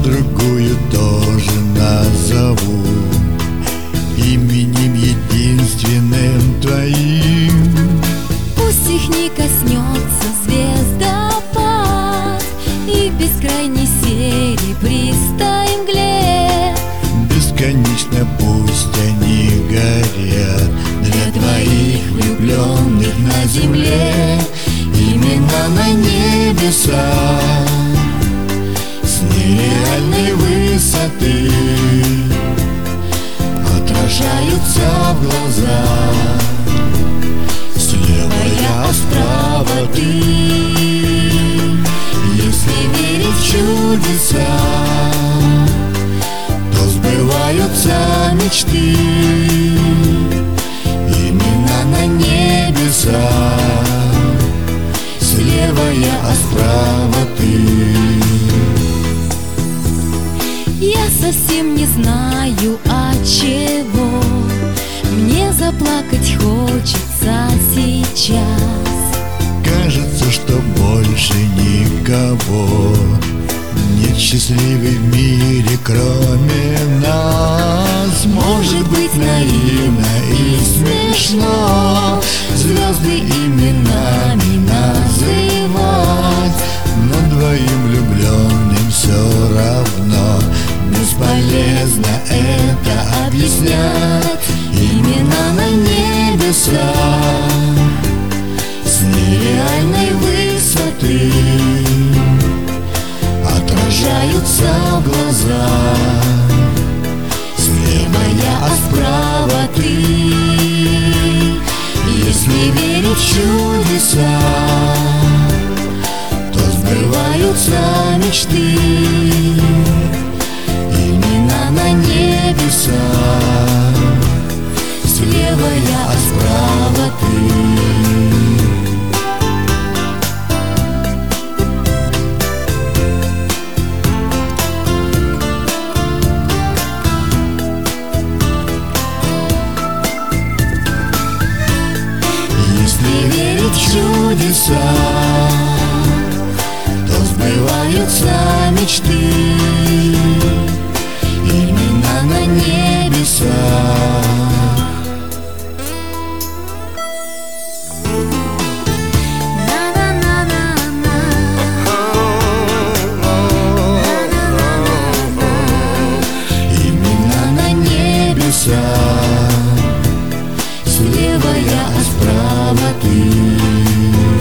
другую тоже назову именем единственным твоим. Пусть их не коснется звездопад и бескрайней серебристой мгле. Бесконечно пусть они горят для двоих влюбленных на земле. Именно на небесах с нереальной высоты отражаются в глазах. Слева я, а справа ты. Если верить в чудеса, то сбываются мечты. Именно на небесах слева я, а справа ты. Я совсем не знаю, от чего мне заплакать хочется сейчас. Кажется, что больше никого нет счастливой в мире, кроме нас. Может быть, наивно и смешно звезды именами называть, но двоим влюбленным все равно бесполезно это объяснять. Именно на небесах с нереальной высоты отражаются в глазах. Слева я, а справа ты. Если верить в чудеса, то сбываются мечты. Именно на небесах слева я, а справа ты. Если верить в чудеса, то сбываются мечты. Именно на небесах. Именно на небесах слева я, а справа ты.